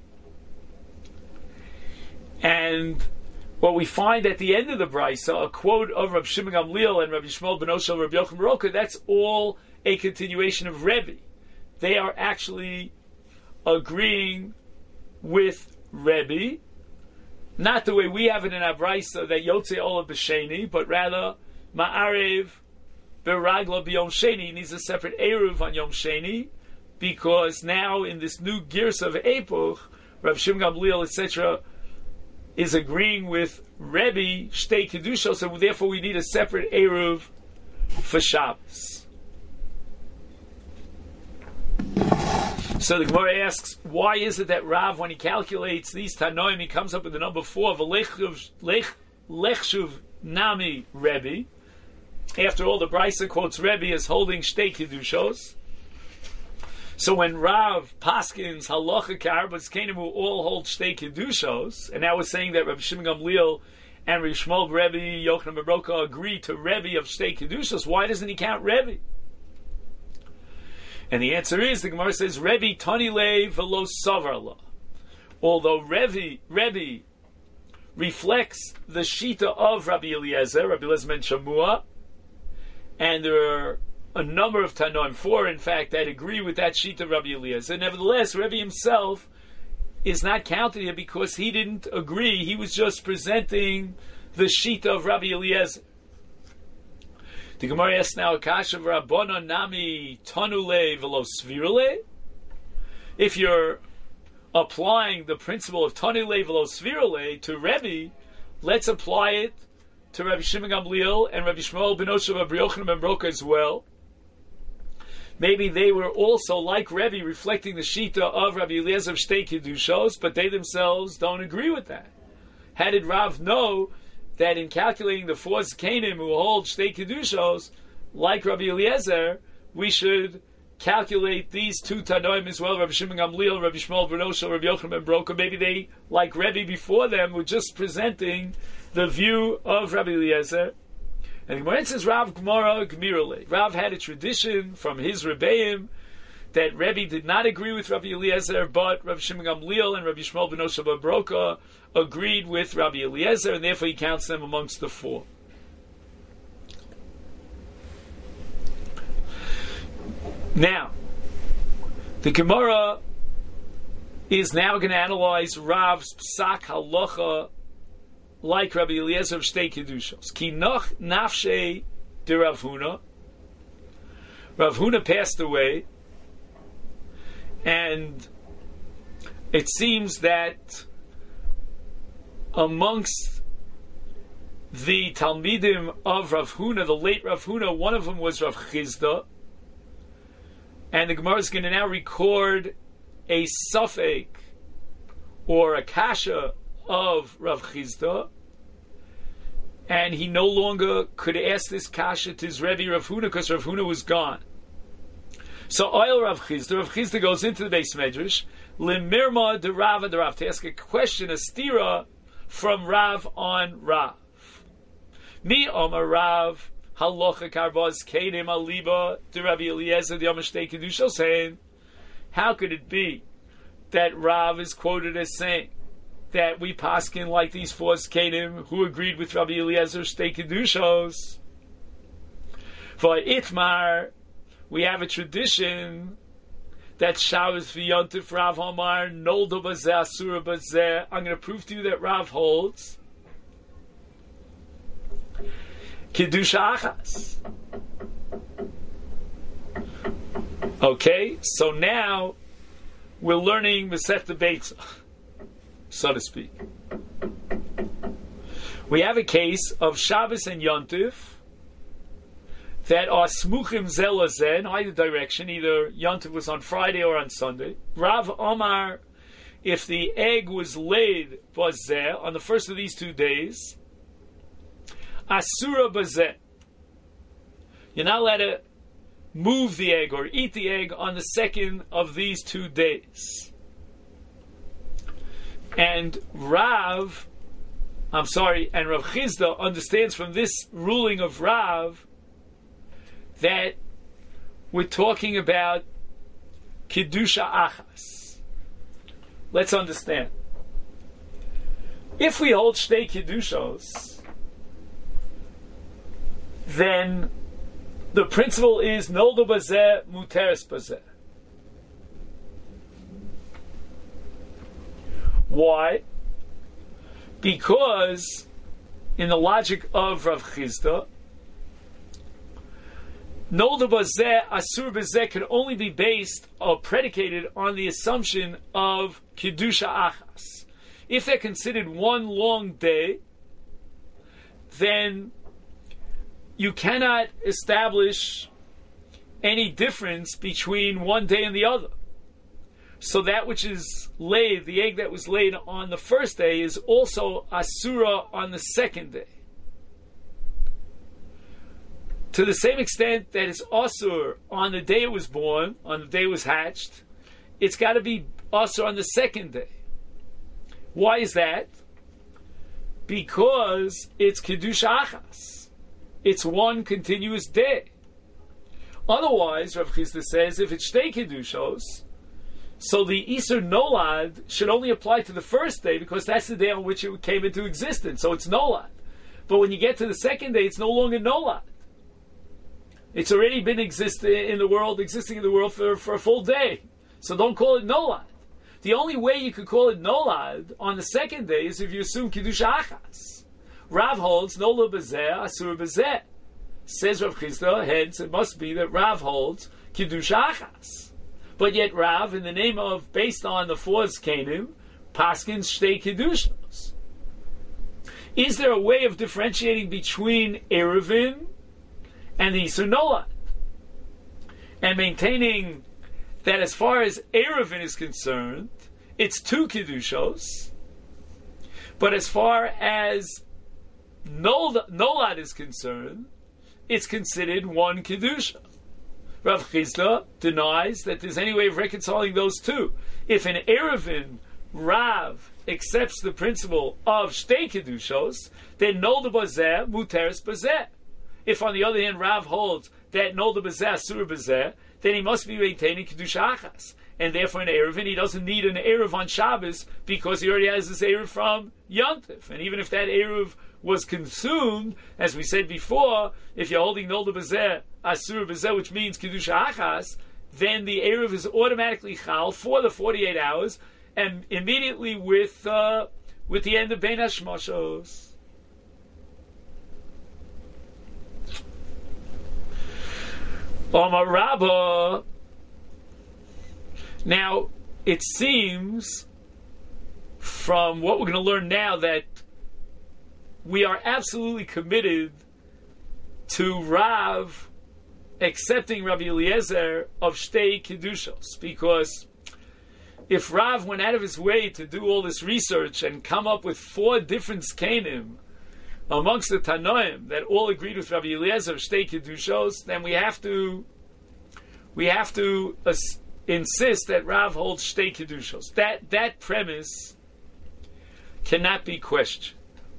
S1: And what we find at the end of the Brisa, a quote of Rabbi Shimon Gamliel and Rabbi Shmuel ben Osha, Rabbi Yochanan ben Roka, that's all a continuation of Rebbe. They are actually agreeing with Rebbe, not the way we have it in our Brisa, that Yotze Ola B'Sheni, but rather Ma'arev Beragla B'Yom Sheni. He needs a separate Eruv on Yom Sheni, because now in this new Girs of Epuch, Rabbi Shimon Gamliel, etc., is agreeing with Rebbe Shtei Kedusha, so therefore we need a separate Eruv for Shabbos. So the Gemara asks, why is it that Rav, when he calculates these Tanoim, he comes up with the number 4 of a Lechshuv Nami Rebbe? After all, the Brisa quotes Rebbe as holding Shtei Kedushos. So when Rav Paskins Halacha Karbas Kenim who all hold Shtei Kedushos, and now we're saying that Rabbi Shimon Gamliel and Rabbi Shmuel Rebbe Yochanan ben Roka agree to Rebbe of Shtei Kedushos, why doesn't he count Rebbe? And the answer is, the Gemara says, Rebbe Tani Le Velo Savarla. Although Rebbe reflects the Shita of Rabbi Eliezer ben Shamua, and there are a number of Tanoim, 4 in fact, that agree with that sheet of Rabbi Eliezer. Nevertheless, Rebbe himself is not counted here because he didn't agree. He was just presenting the sheet of Rabbi Eliezer. The Gemara asks now, Akasha Rabbana Nami Tanule Velo Svirule. If you're applying the principle of Tanule Velo Svirule to Rebbe, let's apply it to Rabbi Shimon Gamliel and Rabbi Shmuel ben Osha, Rabbi Yochanan ben Roka as well. Maybe they were also, like Rebbe, reflecting the Shita of Rabbi Eliezer of Shtei Kedushos, but they themselves don't agree with that. How did Rav know that in calculating the 4 Zkanim who hold Shtei Kedushos, like Rabbi Eliezer, we should calculate these 2 Tanoim as well, Rabbi Shimon Gamliel, Rabbi Shmuel ben Osha, Rabbi Yochanan ben Roka? Maybe they, like Rebbe before them, were just presenting the view of Rabbi Eliezer. And the Gemara says, Rav Gemara Gmirale. Rav had a tradition from his Rebbeim that Rebbe did not agree with Rabbi Eliezer, but Rabbi Shimon Gamliel and Rabbi Shmuel ben Osha ben Roka agreed with Rabbi Eliezer, and therefore he counts them amongst the 4. Now, the Gemara is now going to analyze Rav's Psak Halacha like Rabbi Eliezer of Shtei Kedushos. Ki noch nafshei de Rav Huna. Rav Huna passed away, and it seems that amongst the Talmidim of Rav Huna, the late Rav Huna, one of them was Rav Chizda, and the Gemara is going to now record a suffix or a kasha of Rav Chizda, and he no longer could ask this kasha to his Rebbe Rav Huna because Rav Huna was gone. So oil Rav Chizda goes into the Beis Medrash, Limirma de Rava de Rav, to ask a question, a stira from Rav on Rav. Mi Omar Rav, Halacha Karbaz Kedim Aliba de Rabbi Eliezer de Shtei Kedushos, saying, how could it be that Rav is quoted as saying that we paskin like these 4 Zkanim who agreed with Rabbi Eliezer Shtei Kedushos? For Itmar, we have a tradition that Shabbos v'Yontif Rav Omar Noldo Bazeh Asura Bazeh. I'm going to prove to you that Rav holds Kedusha Achas. Okay, so now we're learning Masechta Beitza, so to speak. We have a case of Shabbos and Yontif that are smuchim zelazeh in either direction. Either Yontif was on Friday or on Sunday. Rav Omar, if the egg was laid bazeh on the first of these 2 days, asura bazeh, you're not allowed to move the egg or eat the egg on the second of these 2 days. And Rav Chizda understands from this ruling of Rav that we're talking about Kedusha Achas. Let's understand. If we hold Shtei Kedushos, then the principle is Nolda Bazeh, Muteres Bazeh. Why? Because in the logic of Rav Chisda, Nolda Bazeh, Asur Bazeh can only be based or predicated on the assumption of Kedusha Achas. If they're considered one long day, then you cannot establish any difference between one day and the other. So that which is laid, the egg that was laid on the first day, is also Asura on the second day. To the same extent that it's Asur on the day it was born, on the day it was hatched, it's got to be Asur on the second day. Why is that? Because it's Kedusha Achas. It's one continuous day. Otherwise, Rav Chisda says, if it's Shtei Kedushos, so the Isur Nolad should only apply to the first day because that's the day on which it came into existence. So it's Nolad. But when you get to the second day, it's no longer Nolad. It's already been existing in the world for a full day. So don't call it Nolad. The only way you could call it Nolad on the second day is if you assume Kedusha Achas. Rav holds Nolad Bazeh, Asur Bazeh. Says Rav Chisda, hence it must be that Rav holds Kedusha Achas. But yet Rav, in the name of, based on the four Zkanim, Paskins Shtei Kedushos. Is there a way of differentiating between Eruvin and the Isur Nolad? And maintaining that as far as Eruvin is concerned, it's two Kedushos, but as far as Nolad is concerned, it's considered one Kedusha. Rav Chisda denies that there's any way of reconciling those two. If in Eruvin Rav accepts the principle of Shtei Kedushos, then Nolda Bazeh, Muteres Bazeh. If on the other hand Rav holds that Nolda Bazeh, Asur Bazeh, then he must be maintaining Kedusha Achas. And therefore in Eruvin he doesn't need an Eruv on Shabbos because he already has this Eruv from Yontif. And even if that Eruv was consumed, as we said before, if you're holding Nolda Bazeh, Asur Bazeh, which means Kedusha Achas, then the Eruv is automatically Chal for the 48 hours and immediately with the end of Bein HaShmoshos. Omar Rabbah. Now, it seems from what we're going to learn now that we are absolutely committed to Rav accepting Rabbi Eliezer of Shtei Kedushos, because if Rav went out of his way to do all this research and come up with 4 different Zkanim amongst the Tanoim that all agreed with Rabbi Eliezer of Shtei Kedushos, then we have to insist that Rav holds Shtei Kedushos. That premise cannot be questioned.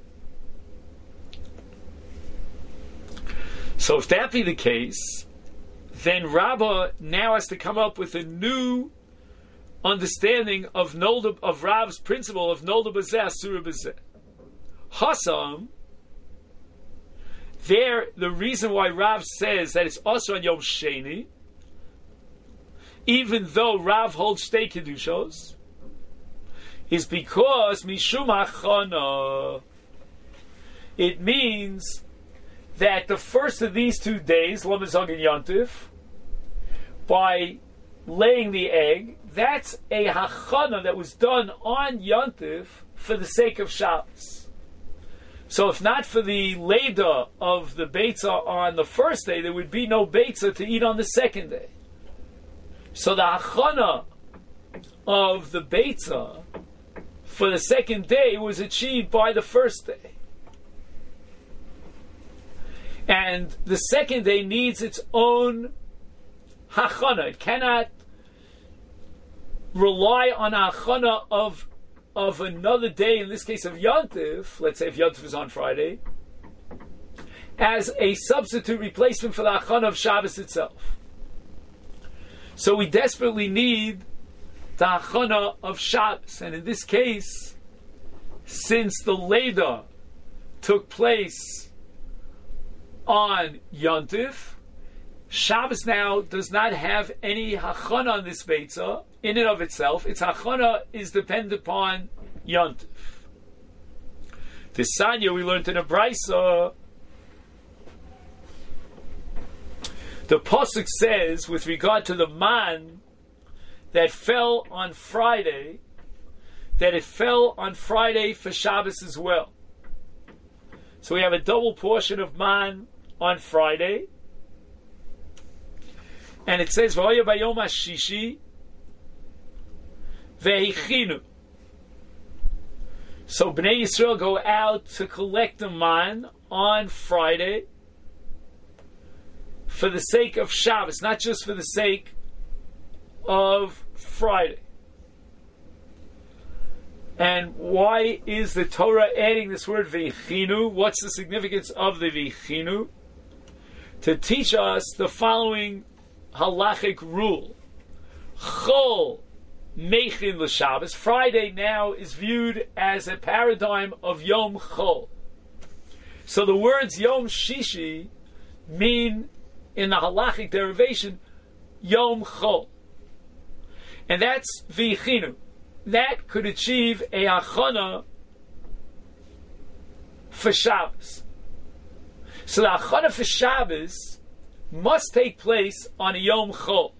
S1: So if that be the case, then Rabbah now has to come up with a new understanding of Rav's principle of Nolda Bazeh, Asura Bazeh. Hassam, there, the reason why Rav says that it's also on Yom Sheni, even though Rav holds Shtei Kedushos, is because Mishum Achana. It means that the first of these 2 days, Lamazog and Yontif, by laying the egg, that's a hachana that was done on Yontif for the sake of Shabbos. So if not for the Leda of the Beitzah on the first day, there would be no Beitzah to eat on the second day. So the hachana of the Beitzah for the second day was achieved by the first day. And the second day needs its own hachana. It cannot rely on a hachana of another day, in this case of Yontif, let's say if Yontif is on Friday, as a substitute replacement for the hachana of Shabbos itself. So we desperately need the hachana of Shabbos. And in this case, since the Leda took place on Yontif, Shabbos now does not have any hachana on this Beitzah in and of itself. Its hachana is dependent upon Yontif. This Sanya we learned in a Brisa. The Pasuk says, with regard to the man that fell on Friday, that it fell on Friday for Shabbos as well. So we have a double portion of man on Friday. And it says, V'hoya bayom hashishi ve'hichinu. So Bnei Yisrael go out to collect the man on Friday for the sake of Shabbos, not just for the sake of Friday. And why is the Torah adding this word veichinu? What's the significance of the veichinu? To teach us the following halachic rule. Chol meichin l'Shabbos. Friday now is viewed as a paradigm of Yom Chol. So the words Yom Shishi mean, in the halachic derivation, Yom Chol. And that's veichinu. That could achieve a hachana for Shabbos. So the hachana for Shabbos must take place on a Yom Chol.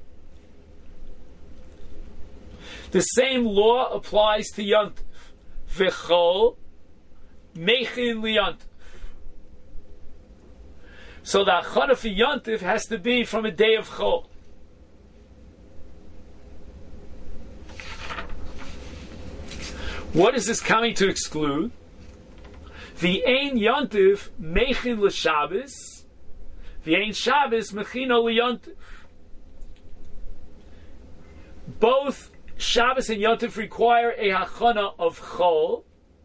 S1: The same law applies to Yontif. V'chol meichin liYontif. So the hachana for Yontif has to be from a day of Chol. What is this coming to exclude? The ein Yontif meichin l'Shabbos, the ein Shabbos mechino liYontif. Both Shabbos and Yontif require a hachana of Chol,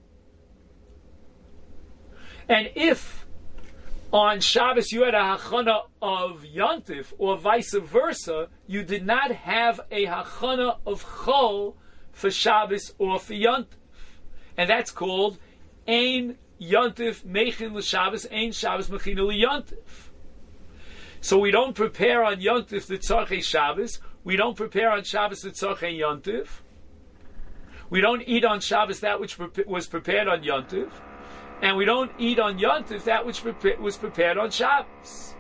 S1: and if on Shabbos you had a hachana of Yontif, or vice versa, you did not have a hachana of Chol for Shabbos or for Yontif. And that's called Ein Yontif Meichin L'Shabbos, Ein Shabbos Mechina L'Yontif. So we don't prepare on Yontif the Tzarchei Shabbos, we don't prepare on Shabbos the Tzarchei Yontif, we don't eat on Shabbos that which was prepared on Yontif, and we don't eat on Yontif that which was prepared on Shabbos.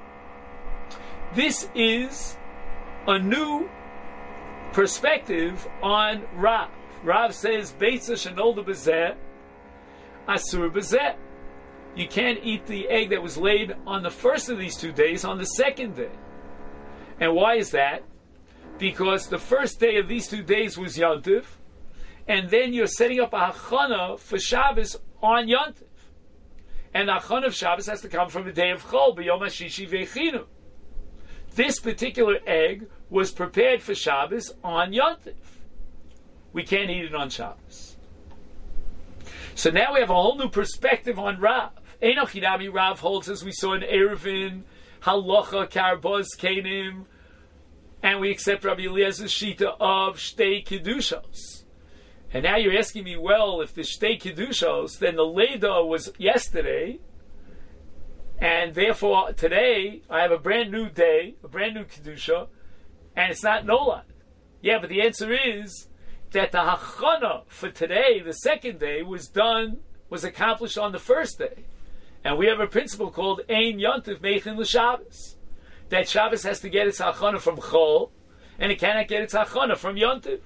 S1: This is a new perspective on Rav. Rav says, Beitza shenolda b'zeh, asur b'zeh. You can't eat the egg that was laid on the first of these 2 days on the second day. And why is that? Because the first day of these 2 days was Yontif, and then you're setting up a hachana for Shabbos on Yontif. And the hachana of Shabbos has to come from a day of Chol, b'yom hashishi veichinu. This particular egg was prepared for Shabbos on Yontif. We can't eat it on Shabbos. So now we have a whole new perspective on Rav. Enoch Hidami Rav holds, as we saw in Eruvin, Halacha, Karbos, Kenim, and we accept Rabbi Eliezer's Shita of Shtei Kedushos. And now you're asking me, well, if the Shtei Kedushos, then the Leda was yesterday, and therefore today I have a brand new day, a brand new Kedusha, and it's not Nolad. Yeah, but the answer is that the hachana for today, the second day, was accomplished on the first day. And we have a principle called Ein Yontif Meichin L'Shabbos. That Shabbos has to get its hachana from Chol, and it cannot get its hachana from Yontif.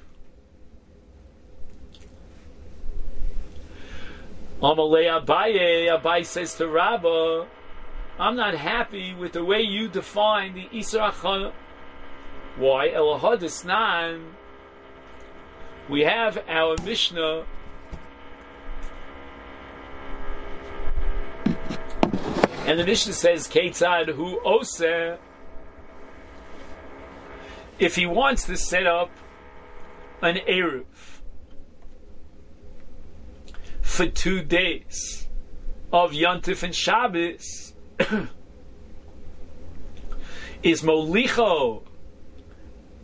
S1: Amalei Abaye says to Rabbah, I'm not happy with the way you define the Isra hachana. Why? Elahadisnan. We have our Mishnah and the Mishnah says Ketzad hu oseh, if he wants to set up an Eruv for 2 days of Yontif and Shabbos, is Molicho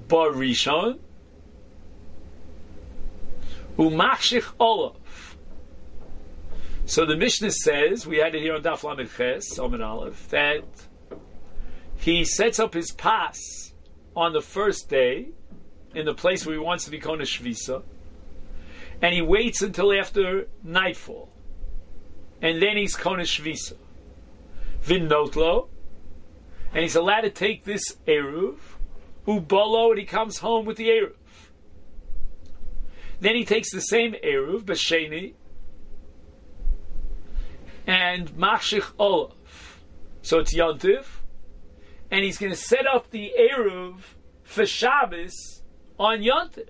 S1: bar rishon umachshich olav. So the Mishnah says, we had it here on Daf Lamed Ches, Omen Aleph, that he sets up his pas on the first day in the place where he wants to be Kona Shvisa, and he waits until after nightfall, and then he's Kona Shvisa. Vin Notlo, and he's allowed to take this Eruv, Ubolo, and he comes home with the Eruv. Then he takes the same Eruv, Basheni, and Machshich Olav. So it's Yontif, and he's going to set up the Eruv for Shabbos on Yontif.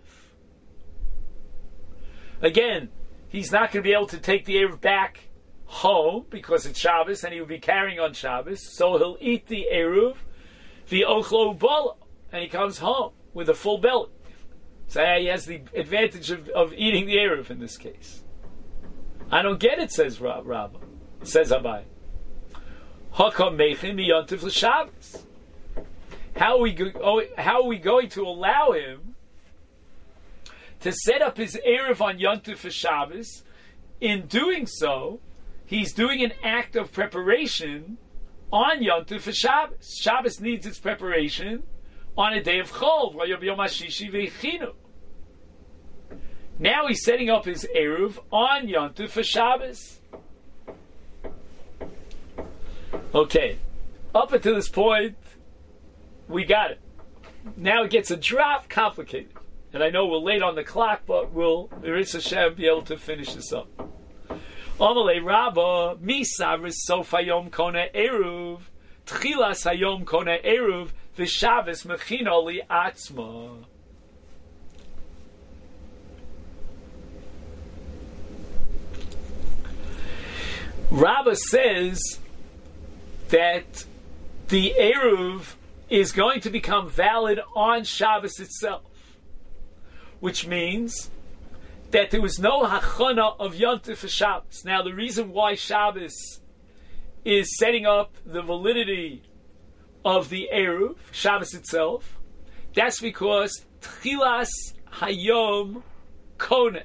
S1: Again, he's not going to be able to take the Eruv back home because it's Shabbos and he will be carrying on Shabbos, so he'll eat the Eruv, the Ochlo Bolo, and he comes home with a full belly. So he has the advantage of eating the Eruv in this case. I don't get it, says Rabbah. Says Abai. Hakam Mechin Yontif l'Shabbos. How are we going to allow him to set up his Eruv on Yontif for Shabbos? In doing so, he's doing an act of preparation on Yontif for Shabbos. Shabbos needs its preparation on a day of Chol. Now he's setting up his Eruv on Yontif for Shabbos. Okay, up until this point, we got it. Now it gets a drop complicated. And I know we're late on the clock, but we'll, Eretz Hashem, be able to finish this up. Amalei Rabba, Misavris Sofayom Kona Eruv, Tchilas Hayom Kona Eruv, V'Shabbos Mechino Li Atzma. Rabba says that the Eruv is going to become valid on Shabbos itself, which means that there was no hachana of Yontif for Shabbos. Now, the reason why Shabbos is setting up the validity of the Eruv, Shabbos itself, that's because Tchilas Hayom Koneh.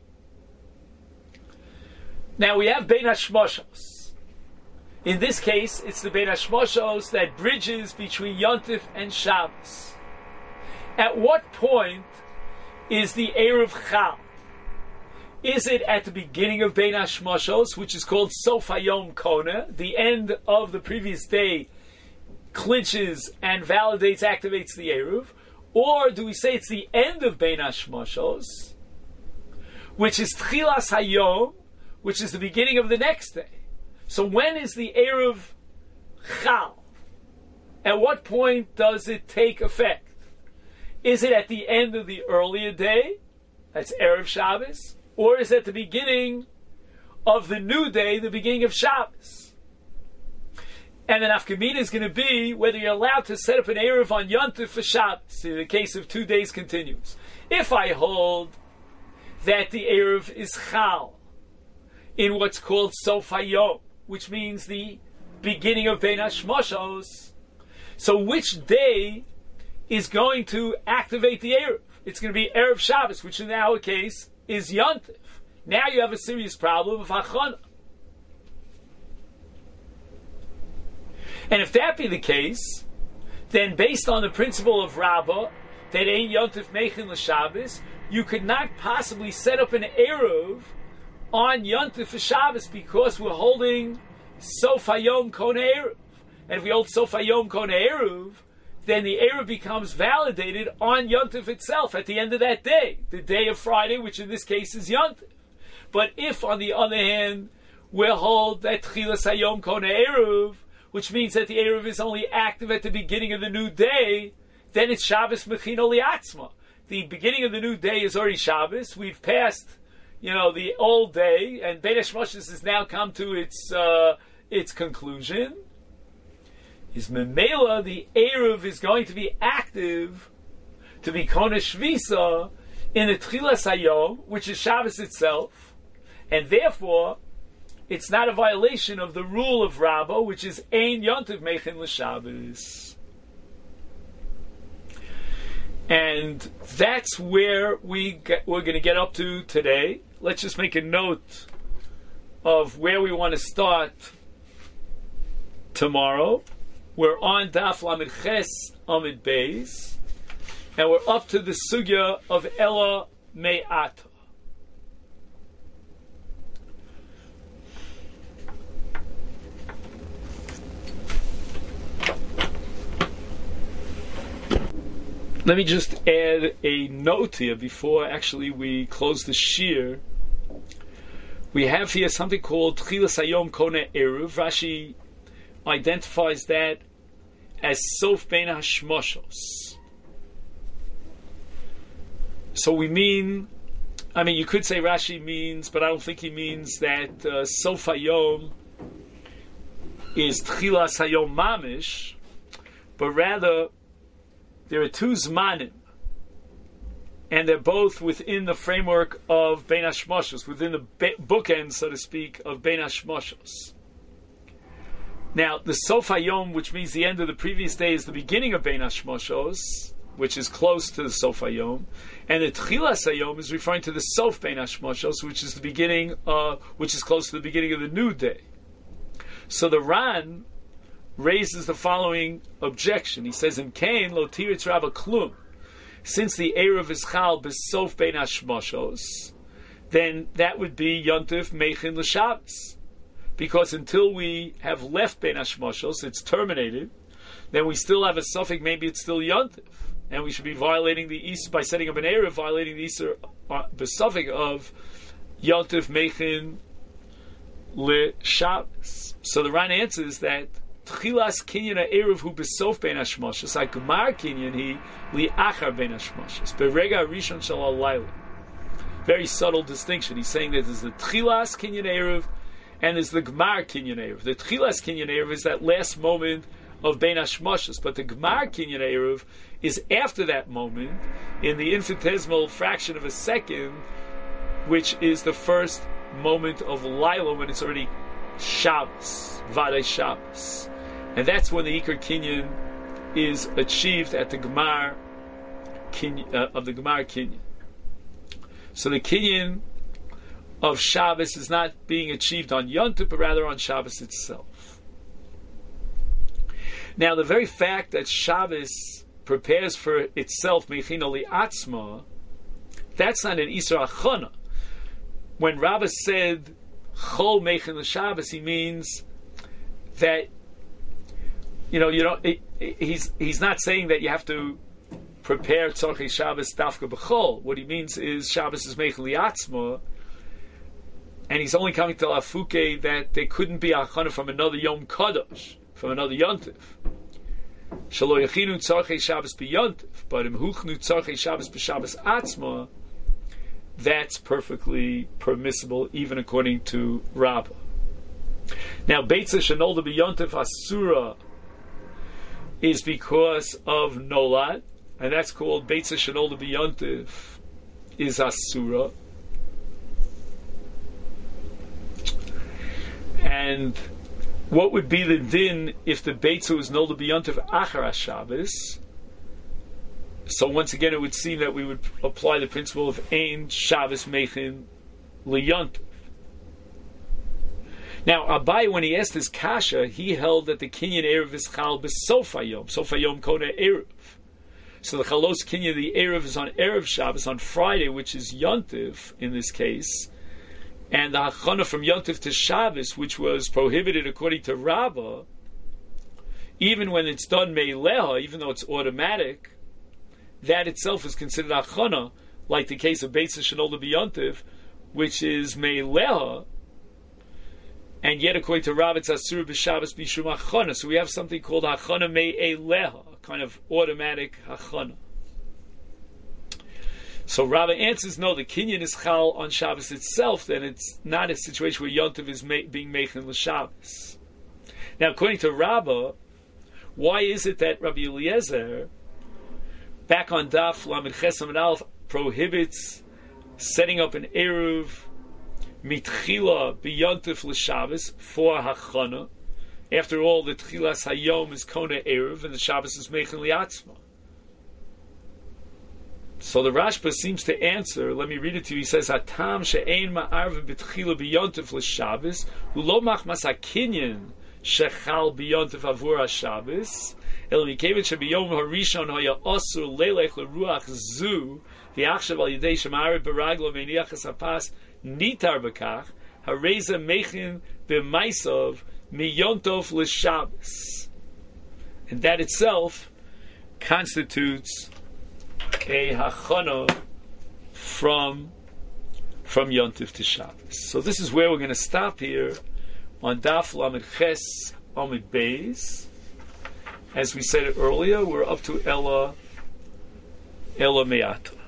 S1: Now, we have Bein HaShmoshos. In this case, it's the Bein HaShmoshos that bridges between Yontif and Shabbos. At what point is the Eruv Chal? Is it at the beginning of Bein HaShmoshos, which is called Sof Hayom Koneh, the end of the previous day clinches and validates, activates the Eruv? Or do we say it's the end of Bein HaShmoshos, which is Tchilas Hayom, which is the beginning of the next day? So when is the Eruv Chal? At what point does it take effect? Is it at the end of the earlier day? That's Erev Shabbos. Or is it at the beginning of the new day, the beginning of Shabbos? And the nafkamina is going to be whether you're allowed to set up an Eruv on Yontif for Shabbos, in the case of 2 days continuous. If I hold that the Eruv is Chal in what's called Sof Hayom, which means the beginning of Bein HaShmoshos, so which day is going to activate the Eruv? It's going to be Erev Shabbos, which in our case is Yontif. Now you have a serious problem of Hachana. And if that be the case, then based on the principle of Rabbah, that Ein Yontif Mechin L'Shabbos, you could not possibly set up an Eruv on Yontif for Shabbos because we're holding Sof Hayom Koneh Eruv. And if we hold Sof Hayom Koneh Eruv, then the Eruv becomes validated on Yontif itself at the end of that day, the day of Friday, which in this case is Yontif. But if, on the other hand, we hold that Tchilas Hayom Koneh Eruv, which means that the Eruv is only active at the beginning of the new day, then it's Shabbos Mechino Liatzma. The beginning of the new day is already Shabbos. We've passed, the old day, and Bein HaShmoshos has now come to its conclusion. Is Memela, the Eruv is going to be active to be Kona Shvisa in the Tchilas Hayom, which is Shabbos itself, and therefore it's not a violation of the rule of Rabbah, which is Ein Yontiv Mechin L'Shabbos. And that's where we're going to get up to today. Let's just make a note of where we want to start tomorrow. We're on Daf Lamed Ches Amid Beis, and we're up to the sugya of Ella Me'ata. Let me just add a note here before actually we close the shir. We have here something called Tchilas Hayom Kone Eruv. Rashi identifies that as Sof Ben Hashmoshos. So we mean, you could say Rashi means, but I don't think he means that Sof Hayom is Tchilas Hayom Mamish, but rather there are two Zmanim, and they're both within the framework of Bein HaShmoshos, within the bookend, so to speak, of Bein HaShmoshos. Now, the Sof Hayom, which means the end of the previous day, is the beginning of Bein HaShmoshos, which is close to the Sof Hayom, and the Tchilas Hayom is referring to the Sof Bein HaShmoshos, which is the beginning, which is close to the beginning of the new day. So the Ran raises the following objection. He says, "Im kain lo tiritz rabba klum." Since the Erev is chal b'sof bein hashmoshos, then that would be yontif meichin l'shabbos. Because until we have left bein hashmoshos, it's terminated, then we still have a suffix, maybe it's still yontif. And we should be violating the Isser, by setting up an Erev, violating the Isser b'suffix of yontif meichin l'shabbos. So the Ran answers that Tchilas kinyan ha'eruv hu b'sof bein hashmoshos, ha'gemar kinyan hi li'achar bein hashmoshos, berega rishon shel halayla. Very subtle distinction. He's saying that there's the Tchilas kinyan ha'eruv and there's the Gemar kinyan ha'eruv. The Tchilas kinyan ha'eruv is that last moment of bein hashmoshos, but the Gemar kinyan ha'eruv is after that moment, in the infinitesimal fraction of a second, which is the first moment of Laila when it's already Shabbos, Vadei Shabbos. And that's when the Iker Kinyan is achieved at the Gemar of the Gemar Kinyan. So the Kinyan of Shabbos is not being achieved on Yom Tov, but rather on Shabbos itself. Now, the very fact that Shabbos prepares for itself, Mechina Li'atzma, that's not an Isra Achana. When Rabbah said Chol Mechin L'Shabbos, he means that he's not saying that you have to prepare Tzorchei Shabbos Dafka B'Chol. What he means is Shabbos is Mechel Yatzma, and he's only coming to Lafuke that there couldn't be Achana from another Yom Kadosh, from another Yontif. Shalo Yechinu Tzorchei Shabbos B'Yontif, but Im Huchnu Tzorchei Shabbos B'Shabbos Atzma, that's perfectly permissible, even according to Rabbah. Now, Beitza Shenolda B'Yontif Asura is because of Nolad, and that's called Beitza Shenolda B'Yontif is Asura. And what would be the din if the Beitza was Nolda B'Yontif Achar HaShabbos? So once again, it would seem that we would apply the principle of Ein Shabbos Mechin L'Yontif. Now, Abai, when he asked his kasha, he held that the Kinyan Erev is Chal b'Sof Hayom, Sof Hayom Kone Erev. So the Chalos Kinyan, the Erev is on Erev Shabbos, on Friday, which is Yontif in this case, and the Hachana from Yontif to Shabbos, which was prohibited according to Rabbah, even when it's done Me'leha, even though it's automatic, that itself is considered Hachana, like the case of Beitza Shenolda B'Yontif, which is Me'leha, and yet, according to Rav, it's Asur b'Shabbos b'Shum Hachana. So we have something called Hachana Me'eleha, a kind of automatic Hachana. So Rav answers, no, the Kinyan is Chal on Shabbos itself, then it's not a situation where Yontiv is being Mechin l'Shabbos. Now, according to Rabbah, why is it that Rabbi Eliezer, back on Daf Lamed Ches Amud Aleph, prohibits setting up an Eruv mitchila b'yontif l'Shabbos for hachana? After all, the tchilas hayom is kona eruv, and the Shabbos is mechin liatzma. So the Rashba seems to answer. Let me read it to you. He says, "Hatam she'ein ma'arv b'tchila b'yontif l'Shabbos, hu lo machmas hakinyan shechal b'yontif avur haShabbos, el mikevit shebiyom harishon hoya osur lelech l'ruach zu v'achshav al yidei shema'arv b'raglo me'niachas hapas nitar b'kach hareza mechin b'maisov miyontov l'Shabbos," and that itself constitutes a hachana from Yontif to Shabbos. So this is where we're going to stop here on Daf Lamed Ches Amid Beis. As we said it earlier, we're up to Ella Me'ata.